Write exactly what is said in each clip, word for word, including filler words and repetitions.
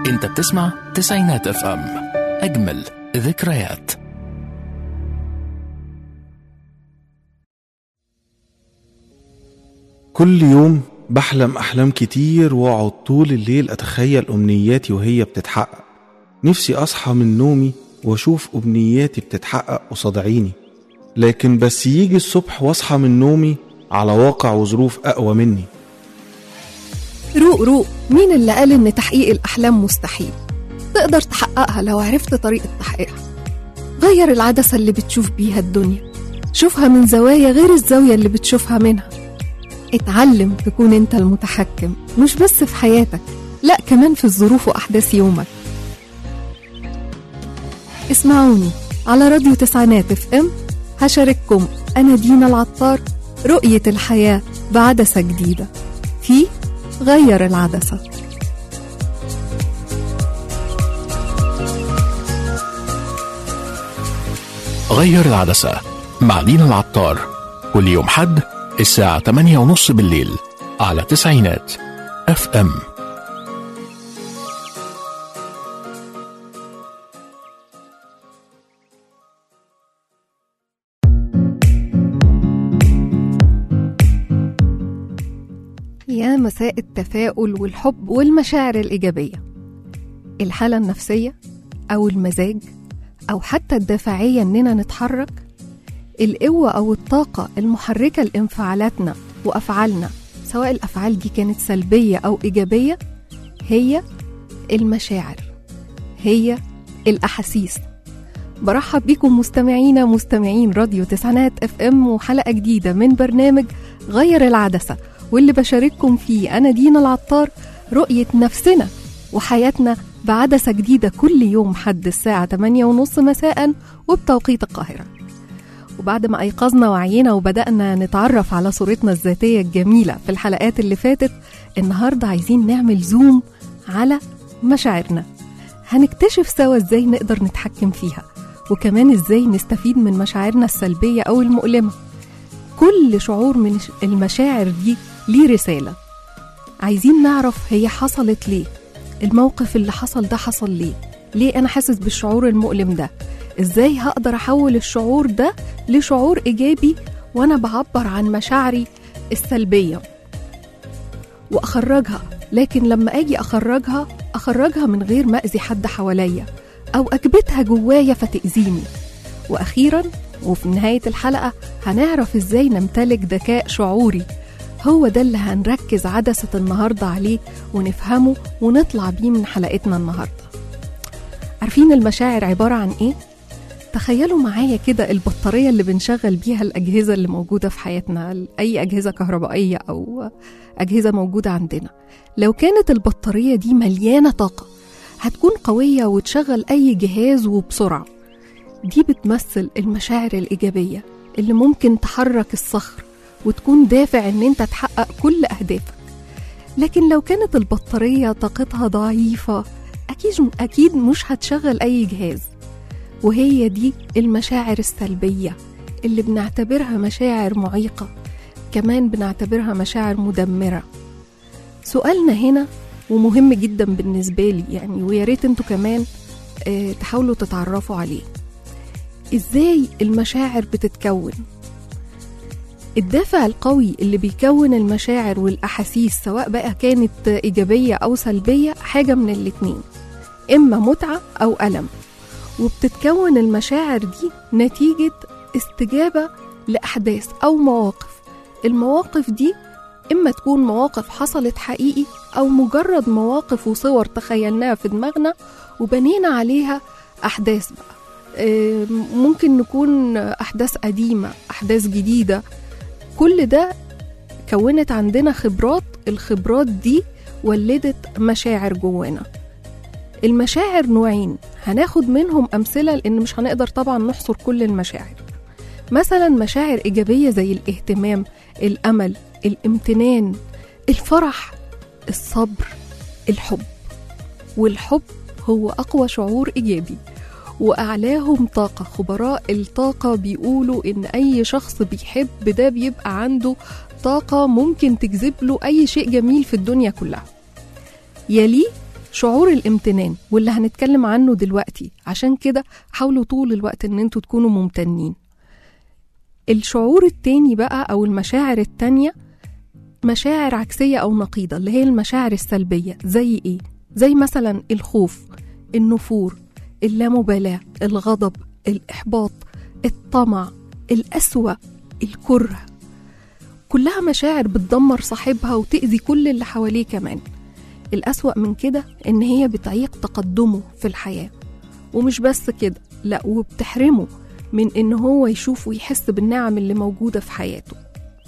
انت بتسمع تسعينات اف ام، اجمل ذكريات. كل يوم بحلم أحلام كتير وأقعد طول الليل أتخيل أمنياتي وهي بتتحقق. نفسي أصحى من نومي وأشوف أمنياتي بتتحقق قصاد عيني، لكن بس يجي الصبح وأصحى من نومي على واقع وظروف أقوى مني. روق روق، مين اللي قال إن تحقيق الأحلام مستحيل؟ تقدر تحققها لو عرفت طريقة تحقيقها. غير العدسة اللي بتشوف بيها الدنيا، شوفها من زوايا غير الزاوية اللي بتشوفها منها. اتعلم تكون انت المتحكم، مش بس في حياتك، لا كمان في الظروف وأحداث يومك. اسمعوني على راديو تسعينات اف ام، هشارككم أنا دينا العطار رؤية الحياة بعدسة جديدة في غير العدسة. غير العدسة مع دينا العطار، كل يوم حد الساعة تمانية ونص بالليل على تسعينات اف ام. يا مساء التفاؤل والحب والمشاعر الإيجابية. الحالة النفسية أو المزاج أو حتى الدافعية إننا نتحرك، القوة أو الطاقة المحركة لانفعالاتنا وأفعالنا، سواء الأفعال دي كانت سلبية أو إيجابية، هي المشاعر، هي الأحاسيس. برحب بكم مستمعينا مستمعين راديو تسعينات اف ام، وحلقة جديدة من برنامج غير العدسة، واللي بشارككم فيه أنا دينا العطار رؤية نفسنا وحياتنا بعدسة جديدة كل يوم حد الساعة تمانية ونص مساء وبتوقيت القاهرة. وبعد ما أيقظنا وعينا وبدأنا نتعرف على صورتنا الذاتية الجميلة في الحلقات اللي فاتت، النهاردة عايزين نعمل زوم على مشاعرنا. هنكتشف سوا إزاي نقدر نتحكم فيها، وكمان إزاي نستفيد من مشاعرنا السلبية أو المؤلمة. كل شعور من المشاعر دي ليه رسالة. عايزين نعرف هي حصلت ليه، الموقف اللي حصل ده حصل ليه، ليه أنا حاسس بالشعور المؤلم ده، إزاي هقدر أحول الشعور ده لشعور إيجابي وأنا بعبر عن مشاعري السلبية وأخرجها. لكن لما أجي أخرجها أخرجها من غير ما أذي حد حواليا أو أكبتها جوايا فتأذيني. وأخيراً وفي نهاية الحلقة هنعرف إزاي نمتلك ذكاء شعوري. هو ده اللي هنركز عدسة النهاردة عليه ونفهمه ونطلع بيه من حلقتنا النهاردة. عارفين المشاعر عبارة عن إيه؟ تخيلوا معايا كده البطارية اللي بنشغل بيها الأجهزة اللي موجودة في حياتنا، أي أجهزة كهربائية أو أجهزة موجودة عندنا. لو كانت البطارية دي مليانة طاقة هتكون قوية وتشغل أي جهاز وبسرعة. دي بتمثل المشاعر الإيجابية اللي ممكن تحرك الصخر وتكون دافع إن أنت تحقق كل أهدافك. لكن لو كانت البطارية طاقتها ضعيفة أكيد, أكيد مش هتشغل أي جهاز. وهي دي المشاعر السلبية اللي بنعتبرها مشاعر معيقة، كمان بنعتبرها مشاعر مدمرة. سؤالنا هنا ومهم جدا بالنسبة لي يعني، وياريت انتوا كمان اه تحاولوا تتعرفوا عليه. ازاي المشاعر بتتكون؟ الدافع القوي اللي بيكون المشاعر والأحاسيس سواء بقى كانت إيجابية أو سلبية حاجة من الاتنين، إما متعة أو ألم. وبتتكون المشاعر دي نتيجة استجابة لأحداث أو مواقف. المواقف دي إما تكون مواقف حصلت حقيقي أو مجرد مواقف وصور تخيلناها في دماغنا وبنينا عليها أحداث بقى. ممكن نكون أحداث قديمة، أحداث جديدة، كل ده كونت عندنا خبرات. الخبرات دي ولدت مشاعر جوانا. المشاعر نوعين، هناخد منهم أمثلة لأن مش هنقدر طبعا نحصر كل المشاعر. مثلا مشاعر إيجابية زي الاهتمام، الأمل، الامتنان، الفرح، الصبر، الحب. والحب هو أقوى شعور إيجابي وأعلاهم طاقة. خبراء الطاقة بيقولوا إن أي شخص بيحب ده بيبقى عنده طاقة ممكن تجذب له أي شيء جميل في الدنيا كلها. يليه شعور الامتنان واللي هنتكلم عنه دلوقتي، عشان كده حاولوا طول الوقت ان انتوا تكونوا ممتنين. الشعور التاني بقى او المشاعر التانية مشاعر عكسية او نقيضة، اللي هي المشاعر السلبية. زي ايه؟ زي مثلا الخوف، النفور، اللامبالاة، الغضب، الإحباط، الطمع، القسوة، الكره. كلها مشاعر بتدمر صاحبها وتأذي كل اللي حواليه كمان. الأسوأ من كده إن هي بتعيق تقدمه في الحياة، ومش بس كده، لأ، وبتحرمه من إن هو يشوف ويحس بالنعم اللي موجودة في حياته.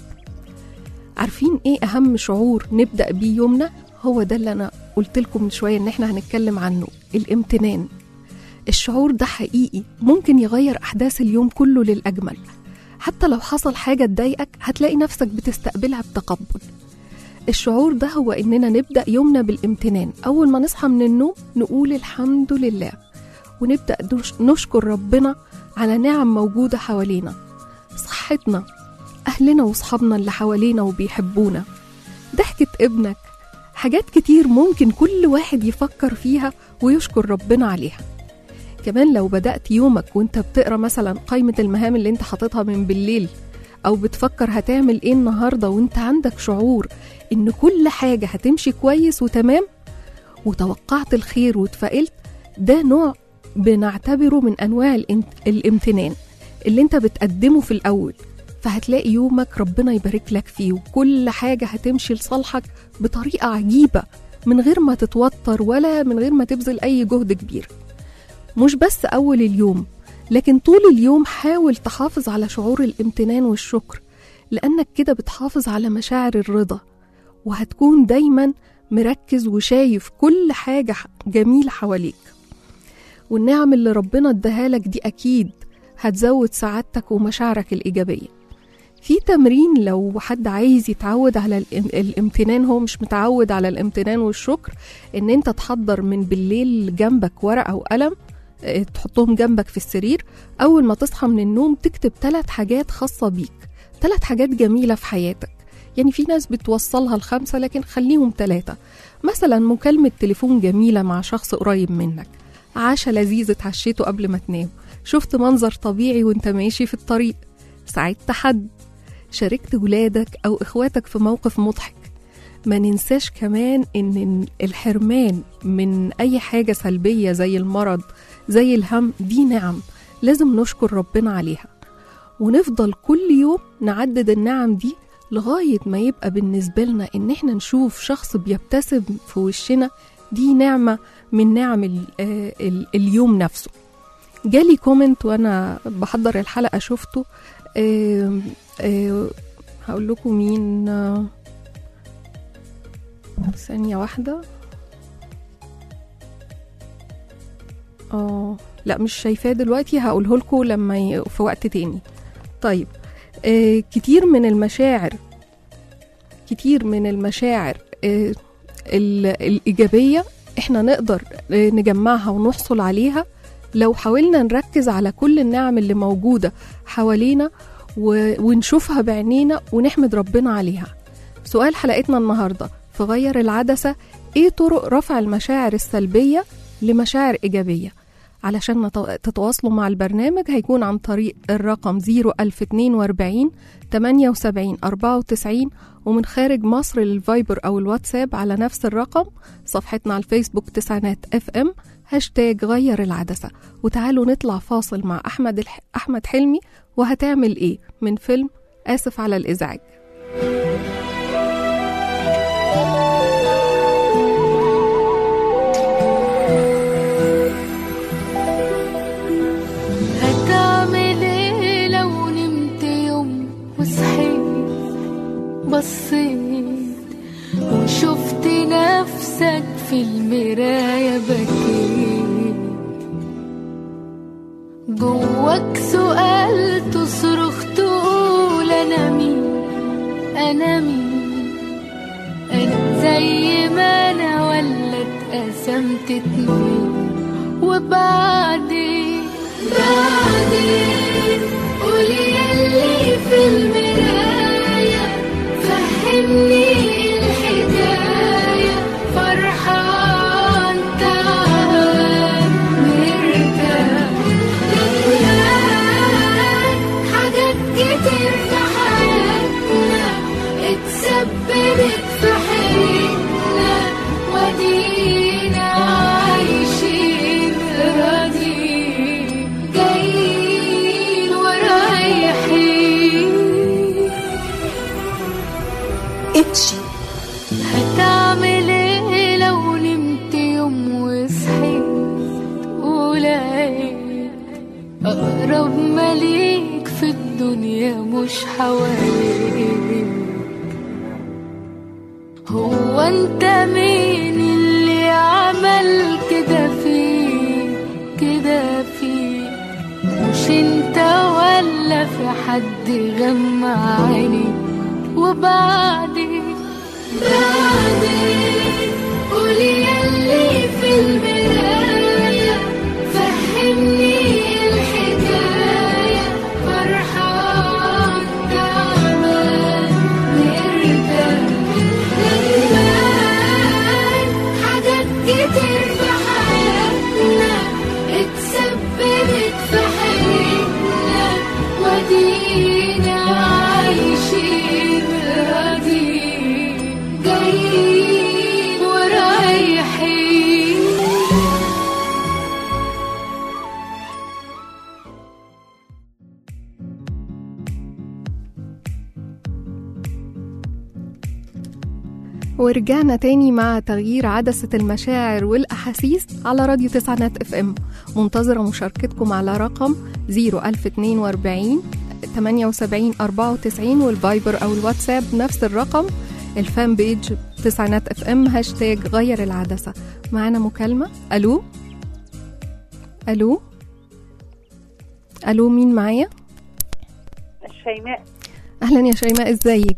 عارفين إيه أهم شعور نبدأ بيه يومنا؟ هو ده اللي أنا قلت لكم من شوية إن إحنا هنتكلم عنه، الامتنان. الشعور ده حقيقي ممكن يغير أحداث اليوم كله للأجمل. حتى لو حصل حاجة تضايقك هتلاقي نفسك بتستقبلها بتقبل. الشعور ده هو إننا نبدأ يومنا بالامتنان. أول ما نصحى من النوم نقول الحمد لله، ونبدأ نشكر ربنا على نعم موجودة حوالينا، صحتنا، أهلنا وصحابنا اللي حوالينا وبيحبونا، ضحكة ابنك، حاجات كتير ممكن كل واحد يفكر فيها ويشكر ربنا عليها. كمان لو بدأت يومك وانت بتقرأ مثلا قائمة المهام اللي انت حاططها من بالليل، أو بتفكر هتعمل ايه النهاردة وانت عندك شعور ان كل حاجة هتمشي كويس وتمام، وتوقعت الخير وتفائلت، ده نوع بنعتبره من أنواع الامتنان اللي انت بتقدمه في الأول. فهتلاقي يومك ربنا يبارك لك فيه، وكل حاجة هتمشي لصالحك بطريقة عجيبة من غير ما تتوتر ولا من غير ما تبذل أي جهد كبير. مش بس أول اليوم، لكن طول اليوم حاول تحافظ على شعور الامتنان والشكر، لأنك كده بتحافظ على مشاعر الرضا، وهتكون دايما مركز وشايف كل حاجة جميلة حواليك. والنعم اللي ربنا اداهالك دي أكيد هتزود سعادتك ومشاعرك الإيجابية. في تمرين لو حد عايز يتعود على الامتنان، هو مش متعود على الامتنان والشكر، ان انت تحضر من بالليل جنبك ورقة وقلم، تحطهم جنبك في السرير. أول ما تصحى من النوم تكتب ثلاث حاجات خاصة بيك، ثلاث حاجات جميلة في حياتك. يعني في ناس بتوصلها لخمسة، لكن خليهم ثلاثة. مثلا مكالمة تليفون جميلة مع شخص قريب منك، عشاء لذيذ اتعشيته قبل ما تنام، شفت منظر طبيعي وانت ماشي في الطريق، ساعدت حد، شاركت ولادك أو إخواتك في موقف مضحك. ما ننساش كمان إن الحرمان من أي حاجة سلبية زي المرض، زي الهم، دي نعم لازم نشكر ربنا عليها. ونفضل كل يوم نعدد النعم دي لغاية ما يبقى بالنسبة لنا إن احنا نشوف شخص بيبتسم في وشنا، دي نعمة من نعم ال ال اليوم نفسه. جالي كومنت وأنا بحضر الحلقة شفته، أه أه هقول لكم مين، أه ثانية واحدة، اه لا مش شايفاه دلوقتي، هقوله لكم لما ي... في وقت تاني. طيب آه كتير من المشاعر كتير من المشاعر آه الإيجابية احنا نقدر آه نجمعها ونحصل عليها لو حاولنا نركز على كل النعم اللي موجودة حوالينا و... ونشوفها بعينينا ونحمد ربنا عليها. سؤال حلقتنا النهاردة في غير العدسة، ايه طرق رفع المشاعر السلبية لمشاعر إيجابية؟ علشان تتواصلوا مع البرنامج هيكون عن طريق الرقم صفر ألف واثنين وأربعين ثمانية وسبعين أربعة وتسعين، ومن خارج مصر للفايبر أو الواتساب على نفس الرقم. صفحتنا على الفيسبوك تسعينات اف ام، هاشتاج غير العدسة. وتعالوا نطلع فاصل مع أحمد الح... أحمد حلمي وهتعمل إيه من فيلم آسف على الإزعاج. بصيت وشفت نفسك في المراية، بكيت جواك سؤال تصرخ تقول أنا مين، أنا مين، أنا زي ما أنا ولا اتقسمت اتنين؟ وبعدين بعدين قولي ياللي في المراية فهمني الحكاية، فرحان اتسببت في حياتنا ودينا عايشين راضيين جايين ورايحين. اتشي هتعمل ايه لو نمت يوم وصحيت ولقيت أقرب مليك في الدنيا مش حواليك؟ هو انت مين اللي عمل كده فيك كده فيك؟ مش انت ولا في حد غمى عينيك؟ وبعدين بعدين قولي ياللي في المراية فهمني الحكاية، فرحان تعبان نرجع ندمان. حاجات كتير في حياتنا اتسببت في حياتنا ودينا عايشين راضيين جايين ورايحين. ورجعنا تاني مع تغيير عدسة المشاعر والأحاسيس على راديو تسعينات اف ام. منتظرة مشاركتكم على رقم صفر ألف واتنين وأربعين تمانية وسبعين أربعة وتسعين والفايبر أو الواتساب نفس الرقم. الفان بيج تسعينات اف ام هاشتاج غير العدسة. معانا مكالمة. ألو ألو ألو مين معايا؟ شيماء. أهلا يا شيماء، ازيك؟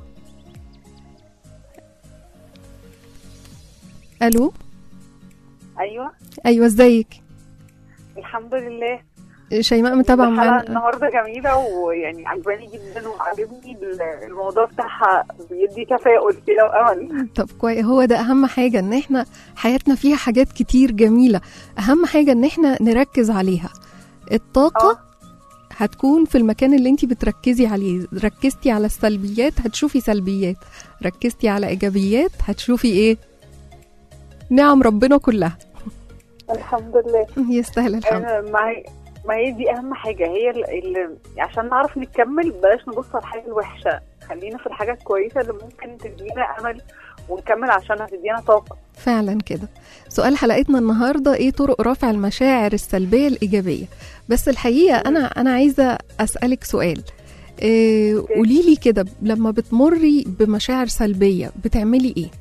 ألو ايوه أيوة ازيك؟ الحمد لله. شيماء متابعة معانا النهارده جميله ويعني عجباني جدا وعجبني الموضوع بتاعها، بيدي تفاؤل كده وامل. طب كويس، هو ده اهم حاجه، ان احنا حياتنا فيها حاجات كتير جميله، اهم حاجه ان احنا نركز عليها. الطاقه أوه. هتكون في المكان اللي انتي بتركزي عليه. ركزتي على السلبيات هتشوفي سلبيات، ركزتي على ايجابيات هتشوفي ايه؟ نعم ربنا كلها. الحمد لله يستاهل الحمد. ما هي ما هي دي اهم حاجه، هي اللي عشان نعرف نكمل بلاش نبص على الحاجه الوحشه، خلينا في الحاجه الكويسه اللي ممكن تدينا امل ونكمل عشان هتدينا طاقه. فعلا كده. سؤال حلقتنا النهارده ايه طرق رفع المشاعر السلبيه الايجابيه؟ بس الحقيقه انا انا عايزه اسالك سؤال. إيه قولي لي كده، لما بتمري بمشاعر سلبيه بتعملي ايه؟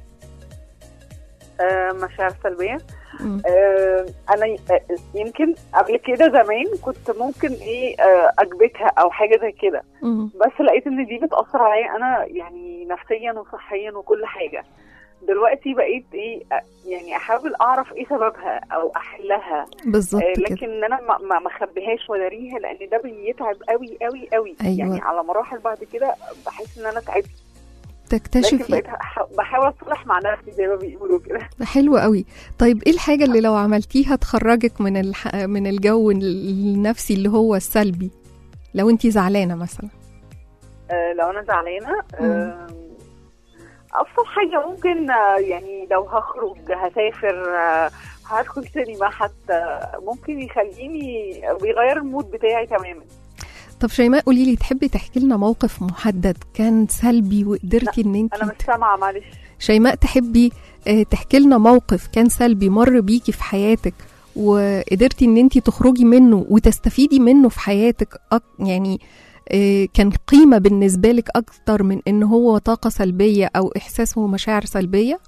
آه مشاعر سلبيه آه انا يمكن قبل كده زمان كنت ممكن ايه آه اكبتها او حاجه زي كده، بس لقيت ان دي بتاثر عليا انا يعني نفسيا وصحيا وكل حاجه. دلوقتي بقيت ايه يعني احاول اعرف ايه سببها او احلها بالظبط آه لكن كده. انا ما ما اخبيهاش واداريها، لان ده بيتعب قوي قوي قوي. أيوة. يعني على مراحل بعد كده بحس ان انا تعبت، تكتشفي. بحاول اصلح مع نفسي زي ما بيقولوا كده. حلو قوي. طيب ايه الحاجه اللي لو عملتيها تخرجك من الح... من الجو النفسي اللي هو السلبي؟ لو انتي زعلانه مثلا. آه لو انا زعلانه آه ابسط حاجه ممكن آه يعني لو هخرج هسافر آه هدخل سينما حتى، ممكن يخليني بيغير المود بتاعي تماما. طب شيماء قولي لي، تحبي تحكي لنا موقف محدد كان سلبي وقدرتي ان انت؟ انا مش سامعه معلش. شيماء تحبي تحكي لنا موقف كان سلبي مر بيكي في حياتك وقدرتي ان انت تخرجي منه وتستفيدي منه في حياتك، يعني كان قيمه بالنسبه لك اكتر من ان هو طاقه سلبيه او احساس ومشاعر سلبيه؟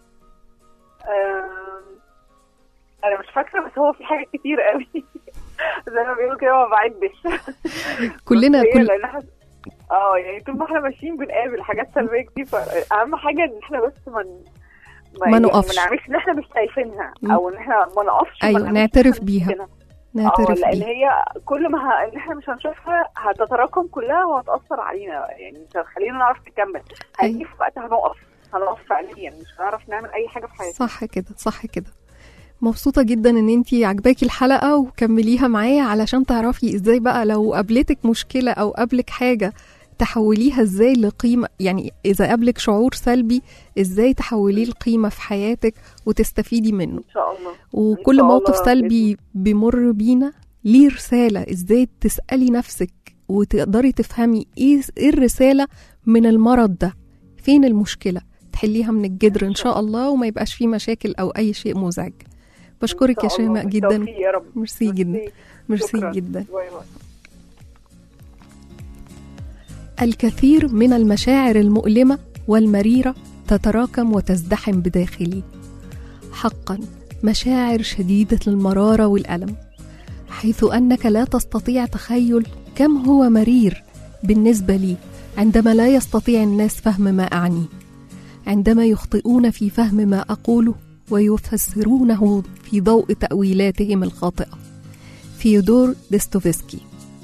انا مش فاكره، بس هو في حاجات كتير قوي زي ما بيقولوا كده ما بعدش. كلنا كل اه يعني طول ما احنا ماشيين بنقابل حاجات سلبيه كتير. اهم حاجه ان احنا بس ما ما نقفش، ما نعملش ان احنا مش شايفينها او ان احنا ما نقفش. ايوه نعترف بيها، نعترف بيها، لان بيها. هي كل ما ه... ان احنا مش هنشوفها هتتراكم كلها وهتاثر علينا، يعني مش هتخلينا نعرف نكمل. هيجي في وقت هنقف هنقف فعليا، مش هنعرف نعمل اي حاجه في حياتنا. صح كده، صح كده. مبسوطة جدا ان انتي عجباكي الحلقة وكمليها معايا علشان تعرفي ازاي بقى لو قابلتك مشكلة او قابلك حاجة تحوليها ازاي لقيمة، يعني إذا قابلك شعور سلبي ازاي تحوليه لقيمة في حياتك وتستفيدي منه ان شاء الله. وكل شاء موقف الله سلبي بيمر بينا ليه رسالة، ازاي تسألي نفسك وتقدري تفهمي ايه إيه الرسالة من المرض ده، فين المشكلة، تحليها من الجذر ان شاء الله وما يبقاش فيه مشاكل او اي شيء مزعج. بشكرك يا شيماء جدا، ميرسي جدا، ميرسي جدا. باي باي. الكثير من المشاعر المؤلمة والمريرة تتراكم وتزدحم بداخلي، حقا مشاعر شديدة المرارة والألم، حيث أنك لا تستطيع تخيل كم هو مرير بالنسبة لي عندما لا يستطيع الناس فهم ما أعني، عندما يخطئون في فهم ما أقوله ويفسرونه في ضوء تأويلاتهم الخاطئة. فيودور ديستوفسكي.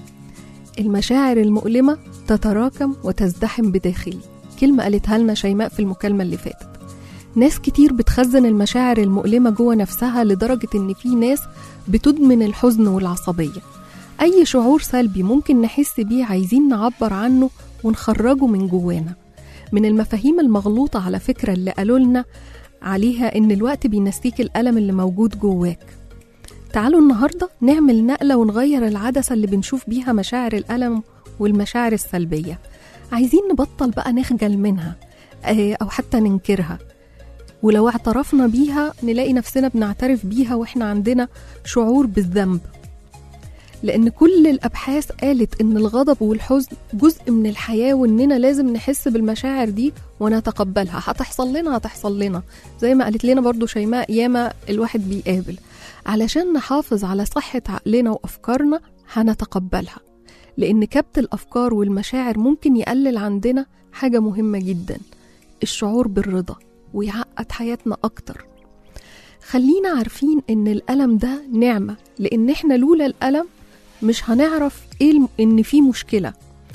المشاعر المؤلمة تتراكم وتزدحم بداخلي، كلمة قالتها لنا شيماء في المكالمة اللي فاتت. ناس كتير بتخزن المشاعر المؤلمة جوه نفسها لدرجة ان في ناس بتدمن الحزن والعصبية. اي شعور سلبي ممكن نحس بيه عايزين نعبر عنه ونخرجه من جوانا. من المفاهيم المغلوطة على فكرة اللي قالوا لنا عليها ان الوقت بينسيك الألم اللي موجود جواك. تعالوا النهاردة نعمل نقلة ونغير العدسة اللي بنشوف بيها مشاعر الألم والمشاعر السلبية. عايزين نبطل بقى نخجل منها أو حتى ننكرها، ولو اعترفنا بيها نلاقي نفسنا بنعترف بيها وإحنا عندنا شعور بالذنب، لأن كل الأبحاث قالت إن الغضب والحزن جزء من الحياة، وإننا لازم نحس بالمشاعر دي ونتقبلها. هتحصل لنا هتحصل لنا زي ما قالت لنا برضو شيماء، ياما الواحد بيقابل. علشان نحافظ على صحة عقلنا وأفكارنا هنتقبلها، لأن كبت الأفكار والمشاعر ممكن يقلل عندنا حاجة مهمة جدا، الشعور بالرضا، ويعقد حياتنا أكتر. خلينا عارفين إن الألم ده نعمة، لأن إحنا لولا الألم مش هنعرف إيه إن في مشكلة.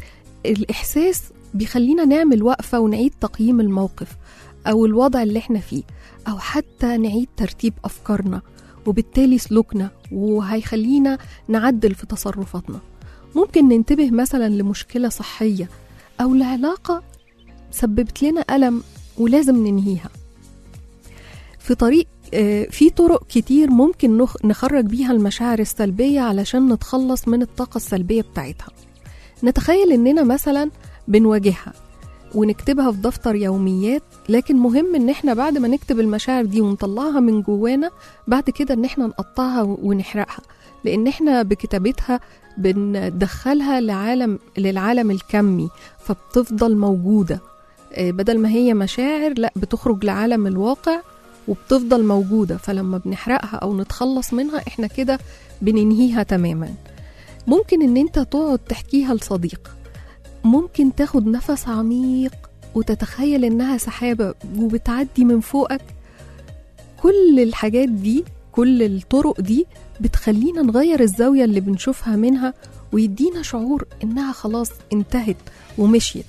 الإحساس بيخلينا نعمل وقفة ونعيد تقييم الموقف أو الوضع اللي إحنا فيه، أو حتى نعيد ترتيب أفكارنا وبالتالي سلوكنا، وهيخلينا نعدل في تصرفاتنا. ممكن ننتبه مثلا لمشكلة صحية أو لعلاقة سببت لنا ألم ولازم ننهيها. في طريق في طرق كتير ممكن نخرج بيها المشاعر السلبية علشان نتخلص من الطاقة السلبية بتاعتها. نتخيل إننا مثلا بنواجهها ونكتبها في دفتر يوميات، لكن مهم إن احنا بعد ما نكتب المشاعر دي ونطلعها من جوانا بعد كده إن احنا نقطعها ونحرقها، لأن احنا بكتابتها بندخلها لعالم للعالم الكمي، فبتفضل موجودة بدل ما هي مشاعر، لا بتخرج لعالم الواقع وبتفضل موجودة. فلما بنحرقها أو نتخلص منها احنا كده بننهيها تماما. ممكن ان انت تقعد تحكيها لصديق، ممكن تاخد نفس عميق وتتخيل انها سحابة وبتعدي من فوقك. كل الحاجات دي، كل الطرق دي بتخلينا نغير الزاوية اللي بنشوفها منها، ويدينا شعور انها خلاص انتهت ومشيت.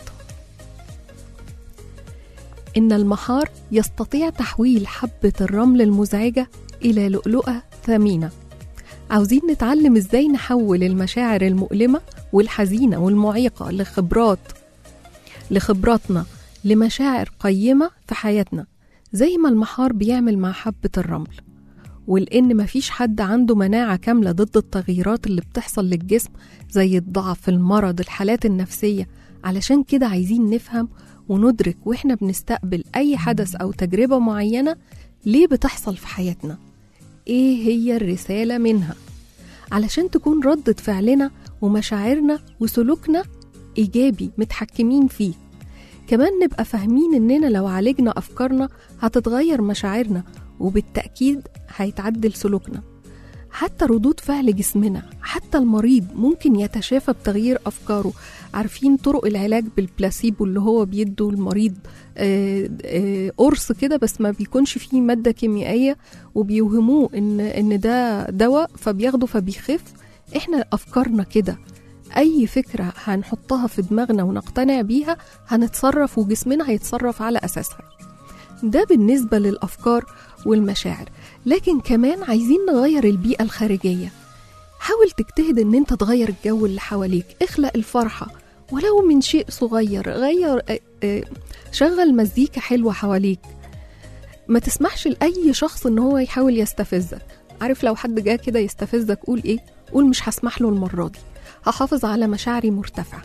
إن المحار يستطيع تحويل حبة الرمل المزعجة إلى لؤلؤة ثمينة. عاوزين نتعلم إزاي نحول المشاعر المؤلمة والحزينة والمعيقة لخبرات لخبراتنا لمشاعر قيمة في حياتنا، زي ما المحار بيعمل مع حبة الرمل. ولأن مفيش حد عنده مناعة كاملة ضد التغييرات اللي بتحصل للجسم زي الضعف، المرض، الحالات النفسية. علشان كده عايزين نفهم وندرك وإحنا بنستقبل أي حدث أو تجربة معينة ليه بتحصل في حياتنا، إيه هي الرسالة منها، علشان تكون ردة فعلنا ومشاعرنا وسلوكنا إيجابي متحكمين فيه. كمان نبقى فاهمين إننا لو عالجنا أفكارنا هتتغير مشاعرنا، وبالتأكيد هيتعدل سلوكنا. حتى ردود فعل جسمنا، حتى المريض ممكن يتشافى بتغيير أفكاره. عارفين طرق العلاج بالبلاسيبو اللي هو بيدوا المريض قرص كده بس ما بيكونش فيه مادة كيميائية، وبيوهموه إن, إن ده دواء فبياخده فبيخف. إحنا أفكارنا كده، أي فكرة هنحطها في دماغنا ونقتنع بيها هنتصرف، وجسمنا هيتصرف على أساسها. ده بالنسبة للأفكار والمشاعر. لكن كمان عايزين نغير البيئة الخارجية. حاول تجتهد ان انت تغير الجو اللي حواليك، اخلق الفرحة ولو من شيء صغير. غير شغل مزيكا حلوة حواليك، ما تسمحش لأي شخص إن هو يحاول يستفزك. عارف لو حد جاء كده يستفزك قول إيه؟ قول مش هسمح له المرة دي، هحافظ على مشاعري مرتفعة.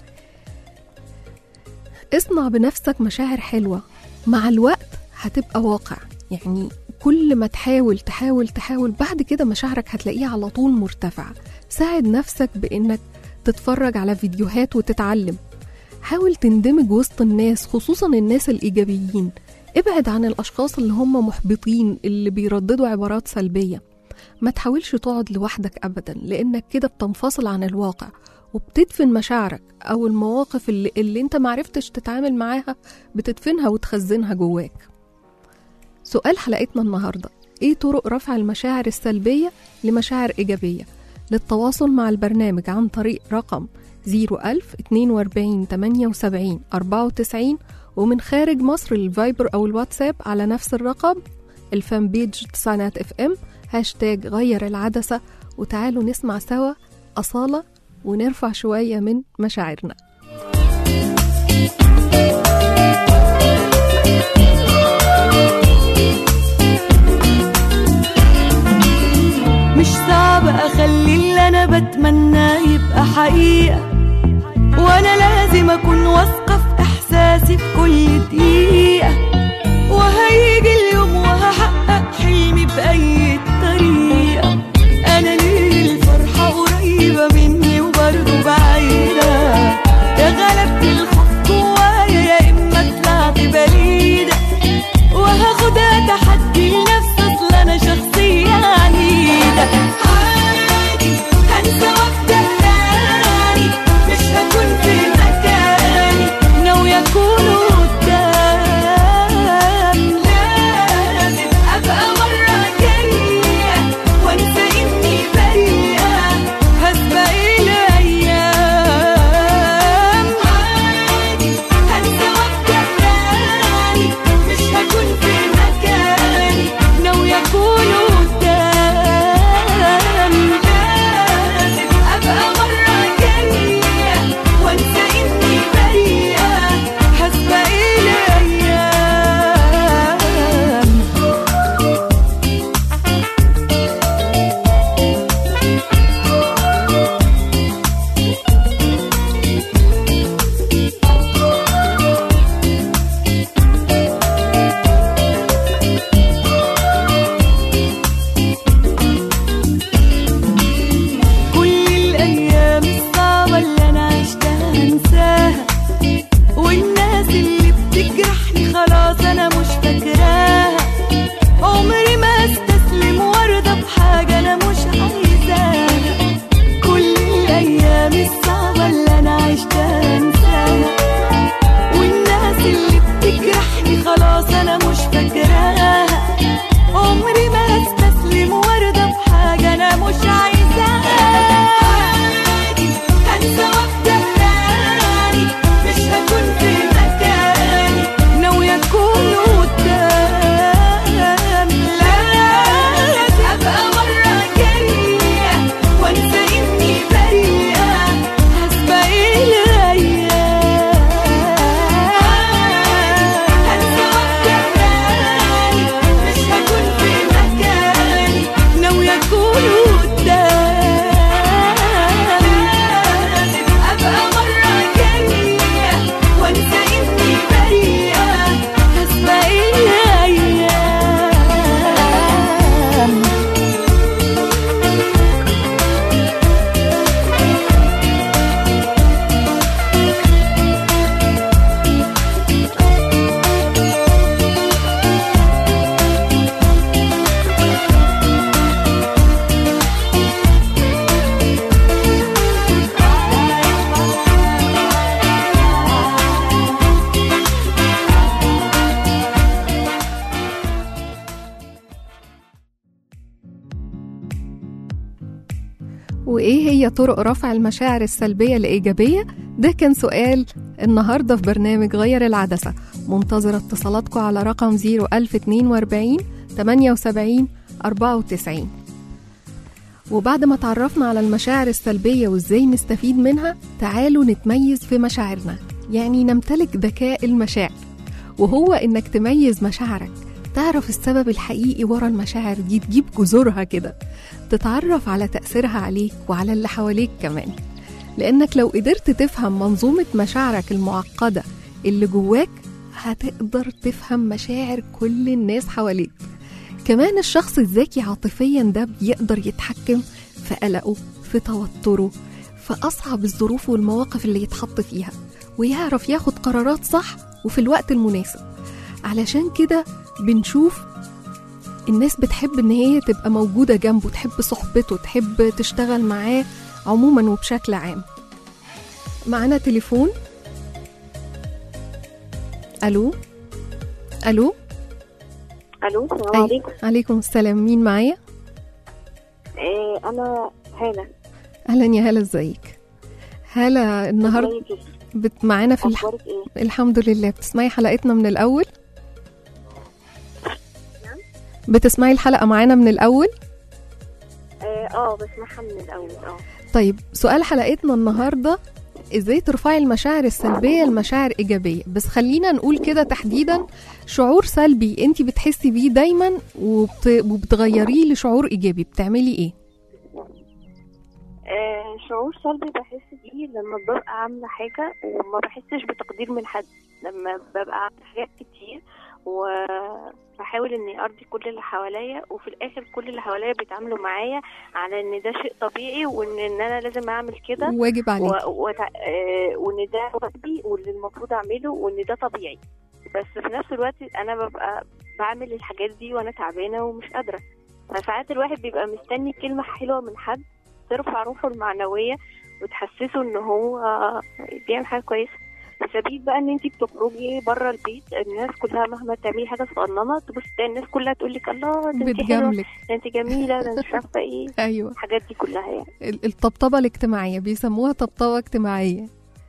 اصنع بنفسك مشاعر حلوة، مع الوقت هتبقى واقع. يعني كل ما تحاول تحاول تحاول بعد كده مشاعرك هتلاقيها على طول مرتفعة. ساعد نفسك بإنك تتفرج على فيديوهات وتتعلم. حاول تندمج وسط الناس، خصوصا الناس الإيجابيين. ابعد عن الأشخاص اللي هم محبطين، اللي بيرددوا عبارات سلبية. ما تحاولش تقعد لوحدك أبدا، لأنك كده بتنفصل عن الواقع وبتدفن مشاعرك، أو المواقف اللي, اللي انت معرفتش تتعامل معاها بتدفنها وتخزنها جواك. سؤال حلقتنا النهاردة: ايه طرق رفع المشاعر السلبية لمشاعر إيجابية؟ للتواصل مع البرنامج عن طريق رقم صفر ألف اتنين وأربعين تمانية وسبعين أربعة وتسعين، ومن خارج مصر الفايبر أو الواتساب على نفس الرقم، الفان بيج تسعينات اف ام، هاشتاج غير العدسة. وتعالوا نسمع سوا أصالة ونرفع شوية من مشاعرنا. مش صعب أخلي اللي أنا بتمناه يبقى حقيقة، وأنا لازم أكون واثقة في إحساسي في كل دقيقة، وهيجي اليوم وهحقق حلمي بأي طريقة. أنا ليه الفرحة قريبة مني وبرضه بعيدة، يا غلبت الخوف جوايا يا إما طلعت بريدة، وهاخدها تحدي لنفسي أصل أنا شخصية عنيدة. عادي هنسى وابدأ تاني، مش هكون في مكاني، ناوية أكون قدام. لازم أبقى مرة جاية وأنسى إني بريئة، هسبق الأيام. عادي هنسى وابدأ تاني، مش هكون في مكاني، ناوية أكون قدام. لازم أبقى مرة جاية وأنسى إني بريئة، هسبق الأيام. كل الأيام الصعبة اللي أنا عشتها هنساها، والناس اللي بتجرحني خلاص أنا مش فاكراها. عمري ما استسلم وارضى بحاجة أنا مش عايزاها. كل الأيام الصعبة اللي أنا عشتها هنساها، والناس اللي بتجرحني خلاص أنا مش فاكراها. عمري ما استسلم وارضى بحاجة أنا مش عايزاها. عادي هنسى وابدأ تاني، مش هكون في مكاني، ناوية أكون قدام. لازم أبقى مرة جاية وأنسى إني بريئة، هسبق الأيام. هنسى وابدأ تاني، مش هكون في مكاني، ناوية أكون قدام. لازم أبقى مرة جاية وأنسى إني بريئة، هسبق الأيام. وإيه هي طرق رفع المشاعر السلبية الإيجابية؟ ده كان سؤال النهاردة في برنامج غير العدسة. منتظرة اتصالاتكم على رقم صفر ألف اتنين وأربعين تمانية وسبعين أربعة وتسعين. وبعد ما تعرفنا على المشاعر السلبية وإزاي نستفيد منها، تعالوا نتميز في مشاعرنا، يعني نمتلك ذكاء المشاعر، وهو إنك تميز مشاعرك، تعرف السبب الحقيقي ورا المشاعر دي، تجيب جذورها كده، تتعرف على تأثيرها عليك وعلى اللي حواليك كمان. لأنك لو قدرت تفهم منظومة مشاعرك المعقدة اللي جواك، هتقدر تفهم مشاعر كل الناس حواليك. كمان الشخص الذكي عاطفيا ده بيقدر يتحكم في قلقه، في توتره، في أصعب الظروف والمواقف اللي يتحط فيها، ويعرف ياخد قرارات صح وفي الوقت المناسب. علشان كده بنشوف الناس بتحب ان هي تبقى موجودة جنبه، تحب صحبته، تحب تشتغل معاه عموما وبشكل عام. معنا تليفون. الو الو الو السلام أي. عليكم. عليكم السلام، مين معايا؟ إيه انا هالة. اهلا يا هالة، ازيك؟ هالة النهارده بت معانا في الح... إيه؟ الحمد لله. بتسمعي حلقتنا من الاول؟ بتسمعي الحلقة معانا من الاول؟ اه بسمعها من الاول. اه طيب، سؤال حلقتنا النهارده ازاي ترفعي المشاعر السلبية لمشاعر ايجابية. بس خلينا نقول كده تحديدا، شعور سلبي انت بتحسي بيه دايما وبت... وبتغيريه لشعور ايجابي، بتعملي ايه؟ آه، شعور سلبي بحس بيه لما ببقى عاملة حاجة وما بحسش بتقدير من حد، لما ببقى عاملة حاجات كتير وبحاول اني ارضي كل اللي حواليا، وفي الاخر كل اللي حواليا بيتعاملوا معايا على ان ده شيء طبيعي، وان ان انا لازم اعمل كده واجب عليك، و... و... آه، وان ده واجبي واللي المفروض اعمله وان ده طبيعي. بس في نفس الوقت انا ببقى بعمل الحاجات دي وانا تعبانة ومش قادرة. فساعات الواحد بيبقى مستني كلمة حلوة من حد ترفع روحه المعنوية وتحسسه ان هو بيعمل حاجة كويسة. بسبب بقى ان انتي بتخرجي بره البيت، الناس كلها مهما تعملي حاجة صغننة تبص تلاقي الناس كلها تقول لك الله ده انتي حلوة، ده انتي جميلة، ده انتي مش عارفة ايه. ايوه، الحاجات دي كلها يعني الطبطبة الاجتماعية، بيسموها طبطبة اجتماعية.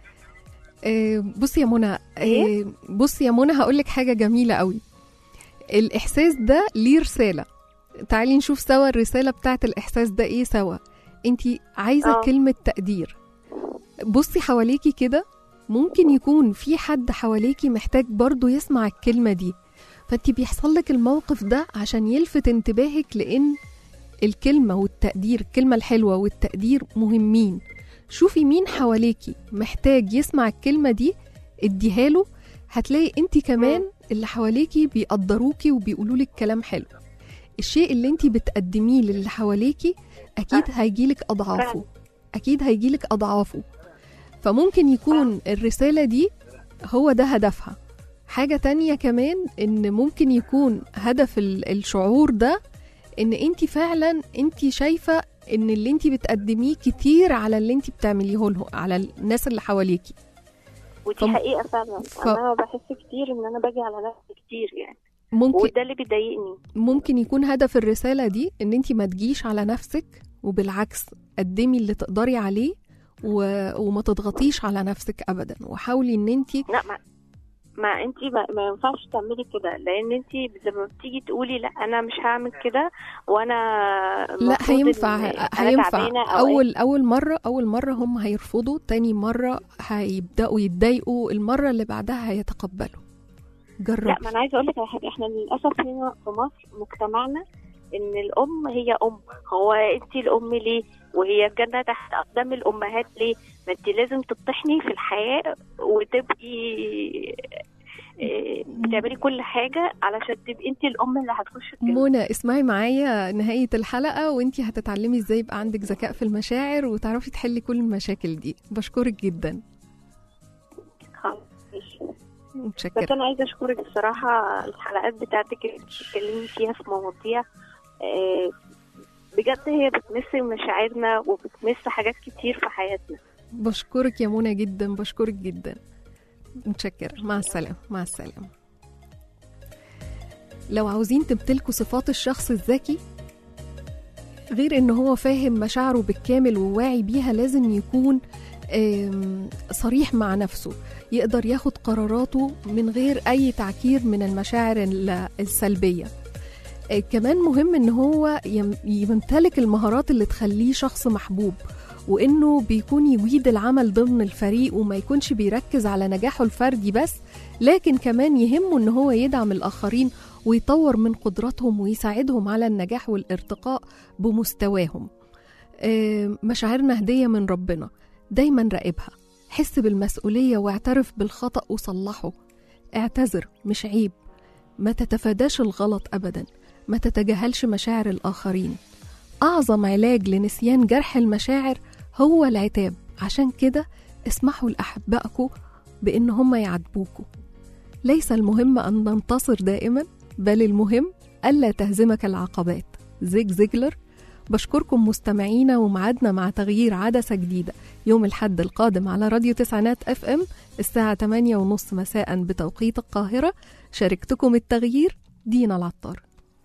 آه بصي يا منى، آه بصي يا منى هقولك حاجة جميلة قوي. الإحساس ده ليه رسالة، تعالي نشوف سوا الرسالة بتاعت الإحساس ده ايه سوا. انتي عايزة أوه. كلمة تقدير. بصي حواليكي كده، ممكن يكون في حد حواليكي محتاج برضو يسمع الكلمة دي، فانتي بيحصل لك الموقف ده عشان يلفت انتباهك، لأن الكلمة والتقدير، الكلمة الحلوة والتقدير مهمين. شوفي مين حواليكي محتاج يسمع الكلمة دي، اديها له، هتلاقي انتي كمان اللي حواليكي بيقدروكي وبيقولولك كلام حلو. الشيء اللي انتي بتقدميه للي حواليكي أكيد هيجيلك أضعافه، أكيد هيجيلك أضعافه. فممكن يكون الرسالة دي هو ده هدفها. حاجة تانية كمان، إن ممكن يكون هدف الشعور ده إن أنتي فعلا أنتي شايفة إن اللي أنتي بتقدميه كتير على اللي أنتي بتعمليه له، على الناس اللي حواليكي. ودي ف... حقيقة فعلا. ف... أنا بحس كتير إن أنا باجي على نفسي كتير يعني، ممكن وده اللي بيضايقني. ممكن يكون هدف الرسالة دي إن أنتي ما تجيش على نفسك، وبالعكس قدمي اللي تقدري عليه و... وما تضغطيش على نفسك أبدا، وحاولي إن أنتي لا ما, ما أنتي ما... ما ينفعش تعملي كده، لأن أنتي لما بتيجي تقولي لا أنا مش هعمل كده وأنا لا هينفع هينفع أول أول مرة أول مرة هم هيرفضوا، تاني مرة هيبدأوا يتضايقوا، المرة اللي بعدها هيتقبلوا. جرب. لا ما أنا عايزة أقولك على حاجة، إحنا للأسف هنا في مصر مجتمعنا إن الأم هي أم. هو أنتي الأم ليه؟ وهي الجنة تحت أقدام الأمهات ليه؟ ما أنتي لازم تطحني في الحياة وتبقي بتعملي كل حاجة علشان تبقي أنتي الأم اللي هتخش الجنة. منى اسمعي معايا نهاية الحلقة، وأنتي هتتعلمي إزاي يبقى عندك ذكاء في المشاعر وتعرفي تحلي كل المشاكل دي. بشكرك جدا. متشكرة. بس أنا عايزة أشكرك بصراحة، الحلقات بتاعتك اللي بتتكلمي فيها في مواضيع بجد هي بتمس مشاعرنا وبتمس حاجات كتير في حياتنا. بشكرك يا منى جدا، بشكرك جدا. متشكرة. مع السلامة. مع السلامة. لو عاوزين تمتلكوا صفات الشخص الذكي، غير إنه هو فاهم مشاعره بالكامل وواعي بيها، لازم يكون صريح مع نفسه، يقدر ياخد قراراته من غير أي تعكير من المشاعر السلبية. آه، كمان مهم ان هو يم- يمتلك المهارات اللي تخليه شخص محبوب، وانه بيكون يجيد العمل ضمن الفريق وما يكونش بيركز على نجاحه الفردي بس، لكن كمان يهمه ان هو يدعم الاخرين ويطور من قدراتهم ويساعدهم على النجاح والارتقاء بمستواهم. آه، مشاعرنا هدية من ربنا، دايما راقبها، حس بالمسؤولية واعترف بالخطأ وصلحه، اعتذر مش عيب، ما تتفاداش الغلط أبدا، ما تتجاهلش مشاعر الآخرين. أعظم علاج لنسيان جرح المشاعر هو العتاب، عشان كده اسمحوا لأحبائكم بإن هم يعاتبوكوا. ليس المهم أن ننتصر دائما، بل المهم ألا تهزمك العقبات. زيج زيجلر. بشكركم مستمعينا، ومعادنا مع تغيير عدسة جديدة يوم الحد القادم على راديو تسعينات اف ام الساعة ثمانية ونص مساء بتوقيت القاهرة. شاركتكم التغيير دينا العطار.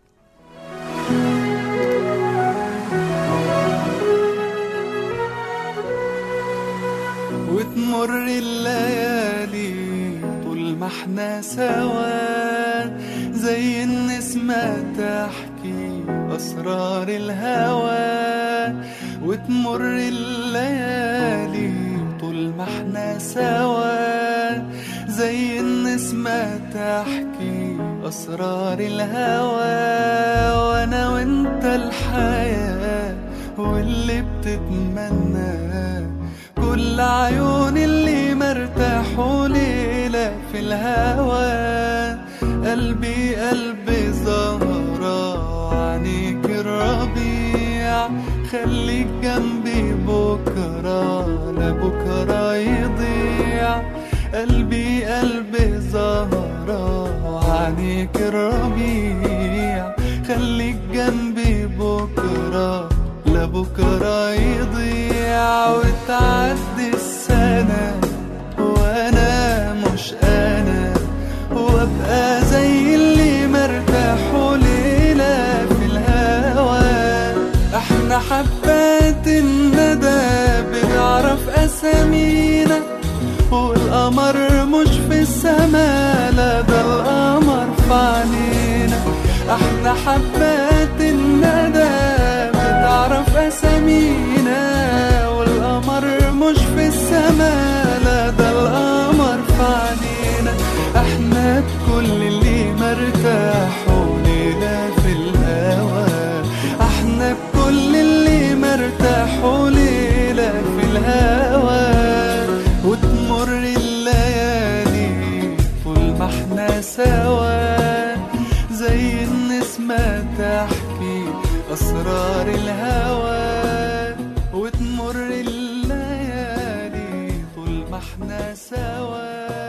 وتمر الليالي طول ما احنا سوا، زي النسمة تحكي أسرار الهوى. وتمر الليالي طول ما احنا سوا، زي النسمة تحكي أسرار الهوى. وأنا وانت الحياة واللي بتتمنى، كل عيون اللي مرتاحوا ليلة في الهوى. قلبي قلبي زهرة عينيك الربيع، خليك جنبي بكرة لبكرة يضيع. قلبي قلبي زهرة عينيك الربيع، خليك جنبي بكرة لبكرة يضيع. وتعدي السنة وانا مش انا، وابقى زي اللي مرتاحوا ليلة في الهوى. احنا حبات الندى بنعرف اسامينا، والقمر مش في السما، لا ده القمر في عينينا. احنا حبات الندى بتعرف اسامينا، والقمر مش في السما، لا ده القمر في عينينا. احنا بكل اللي مرتاحوا ليلة في الهوى، احنا بكل اللي مرتاحوا ليلة في الهوى. وتمر الليالي طول ما احنا سوا، زي النسمة تحكي أسرار الهوى. وتمر الليالي طول ما احنا سوا،